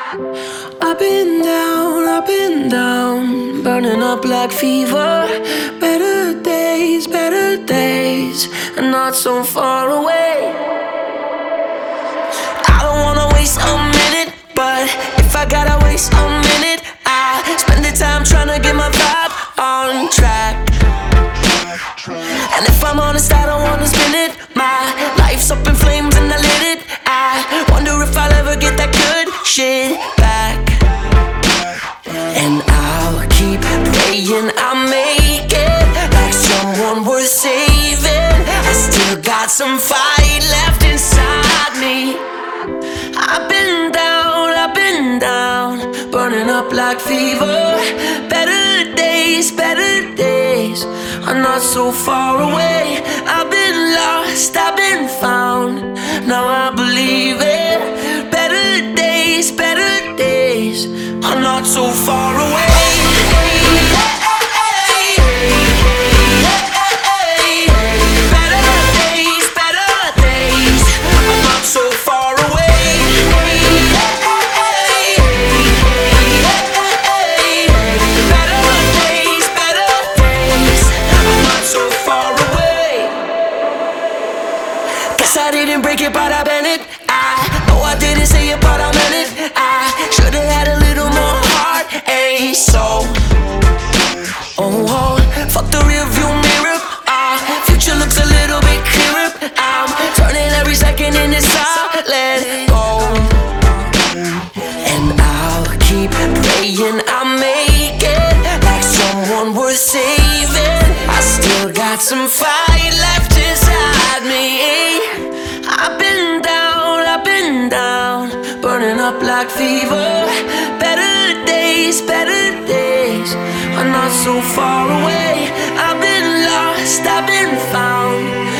I've been down, burning up like fever. Better days, and not so far away. I don't wanna waste a minute, but if I gotta waste a minute, I spend the time trying to get my vibe on track. And if I'm honest, I don't wanna spin it. My life's up in flames and I lit it. I wonder if I'll ever get that good shit back. And I'll keep praying I'll make it, like someone worth saving. I still got some fight left inside me. I've been down, burning up like fever. Better days are not so far away. I've been lost, I've been found, now I believe it. Better days are not so far away. I didn't break it, but I bent it. I know I didn't say it, but I meant it. I should've had a little more heart, ain't so. Oh, fuck the rearview mirror. Future looks a little bit clearer. I'm turning every second into solid gold. And I'll keep praying I'll make it, like someone worth saving. I still got some fight left inside me. I've been down, burning up like fever. Better days are not so far away. I've been lost, I've been found,